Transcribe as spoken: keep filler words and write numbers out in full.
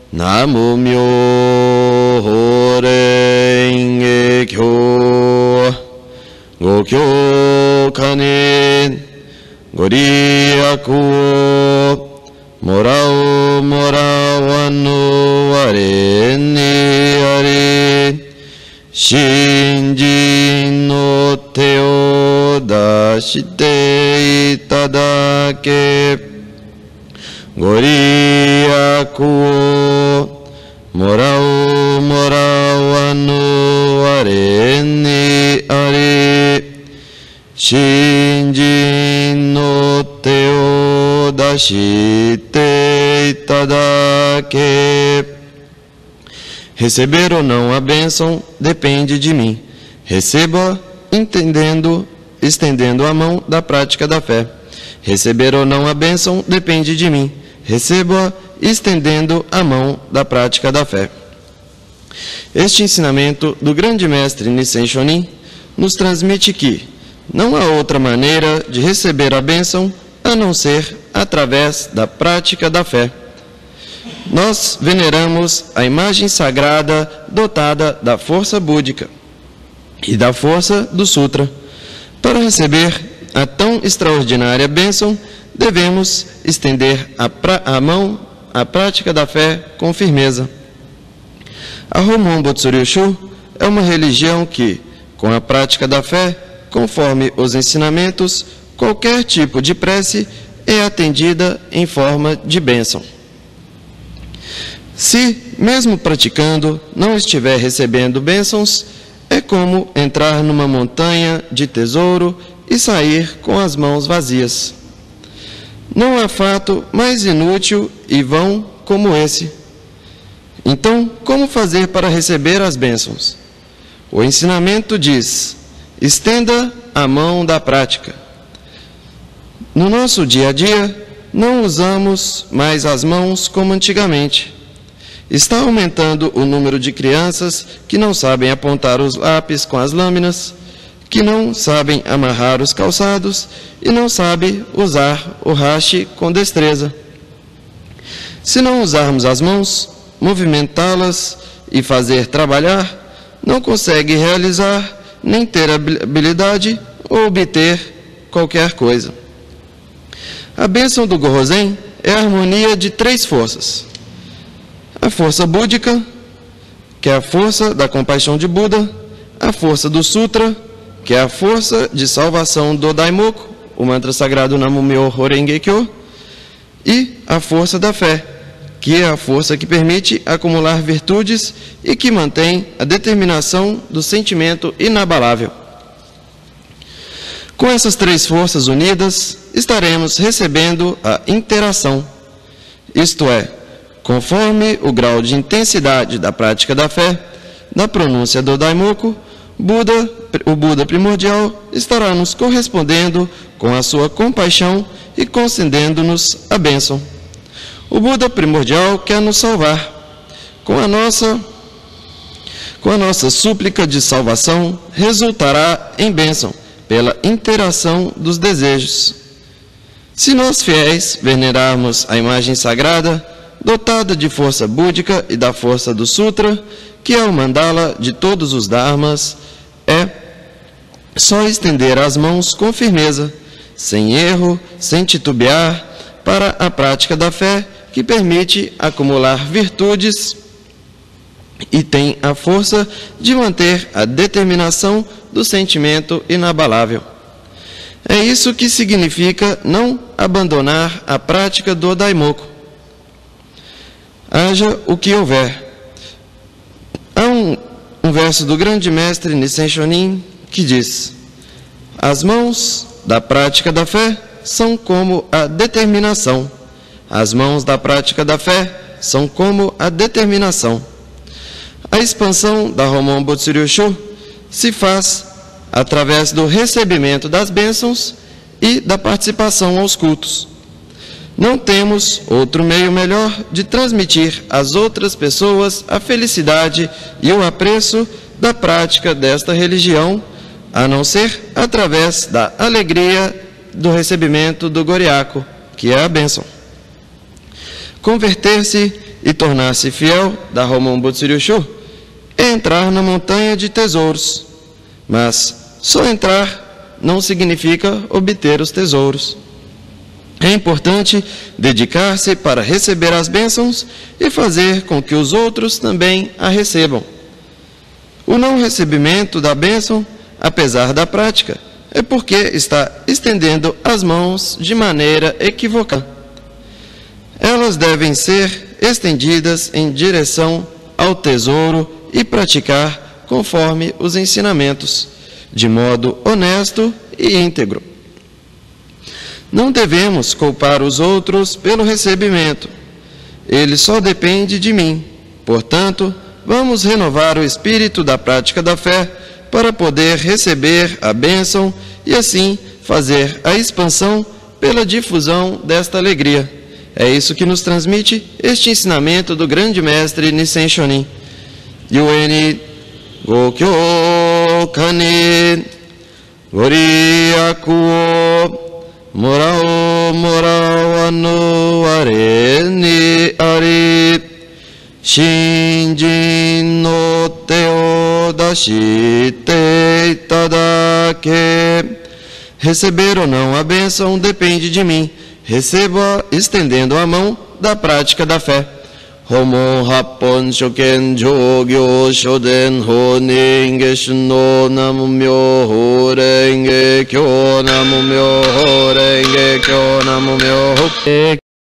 Namo Myoho Renge Kyo Gokyo Kanen Goriyaku Morao Morawano Wareni Ari Shinji no te o dashite itadake Goriyaku Morao Morawano Wareni Ari Shinji no te o dashite itadake. Receber ou não a bênção depende de mim. Receba entendendo, estendendo a mão da prática da fé. Receber ou não a bênção depende de mim. Receba estendendo a mão da prática da fé. Este ensinamento do grande mestre Nissen Shonin nos transmite que não há outra maneira de receber a bênção a não ser através da prática da fé. Nós veneramos a imagem sagrada dotada da força búdica e da força do Sutra. Para receber a tão extraordinária bênção, devemos estender a, pra, a mão à prática da fé com firmeza. A Homon Botsuryoshu é uma religião que, com a prática da fé, conforme os ensinamentos, qualquer tipo de prece é atendida em forma de bênção. Se, mesmo praticando, não estiver recebendo bênçãos, é como entrar numa montanha de tesouro e sair com as mãos vazias. Não há fato mais inútil e vão como esse. Então, como fazer para receber as bênçãos? O ensinamento diz: estenda a mão da prática. No nosso dia a dia, não usamos mais as mãos como antigamente. Está aumentando o número de crianças que não sabem apontar os lápis com as lâminas, que não sabem amarrar os calçados e não sabem usar o hashi com destreza. Se não usarmos as mãos, movimentá-las e fazer trabalhar, não consegue realizar, nem ter habilidade ou obter qualquer coisa. A bênção do Gohozen é a harmonia de três forças. A força búdica, que é a força da compaixão de Buda, a força do Sutra, que é a força de salvação do Daimoku, o mantra sagrado Namo Myoho Renge Kyo, e a força da fé, que é a força que permite acumular virtudes e que mantém a determinação do sentimento inabalável. Com essas três forças unidas, estaremos recebendo a interação, isto é, conforme o grau de intensidade da prática da fé, da pronúncia do Daimoku, Buda, o Buda primordial estará nos correspondendo com a sua compaixão e concedendo-nos a bênção. O Buda primordial quer nos salvar. Com a nossa, com a nossa súplica de salvação, resultará em bênção, pela interação dos desejos. Se nós fiéis venerarmos a imagem sagrada, dotada de força búdica e da força do Sutra, que é o mandala de todos os dharmas, é só estender as mãos com firmeza, sem erro, sem titubear, para a prática da fé, que permite acumular virtudes e tem a força de manter a determinação do sentimento inabalável. É isso que significa não abandonar a prática do Daimoku. Haja o que houver. Há um, um verso do grande mestre Nissen Shonin que diz: as mãos da prática da fé são como a determinação. As mãos da prática da fé são como a determinação. A expansão da Homon Botsuryoshu se faz através do recebimento das bênçãos e da participação aos cultos. Não temos outro meio melhor de transmitir às outras pessoas a felicidade e o apreço da prática desta religião, a não ser através da alegria do recebimento do Goriyaku, que é a bênção. Converter-se e tornar-se fiel da Homon Butsuryushu é entrar na montanha de tesouros. Mas só entrar não significa obter os tesouros. É importante dedicar-se para receber as bênçãos e fazer com que os outros também a recebam. O não recebimento da bênção, apesar da prática, é porque está estendendo as mãos de maneira equivocada. Elas devem ser estendidas em direção ao tesouro e praticar conforme os ensinamentos, de modo honesto e íntegro. Não devemos culpar os outros pelo recebimento. Ele só depende de mim. Portanto, vamos renovar o espírito da prática da fé para poder receber a bênção e assim fazer a expansão pela difusão desta alegria. É isso que nos transmite este ensinamento do grande mestre Nissen Shonin. Yueni Gokyo Kani Goriyaku Morao morao anu are ni ari Shinjin no te o dashite itadake. Receber ou não a bênção depende de mim. Receba estendendo a mão da prática da fé. Homon Happon Shoken Jogyo Shoden Honin Geshuno Namu Myoho Renge Kyo Namu Myoho Renge Kyo Namu Myoho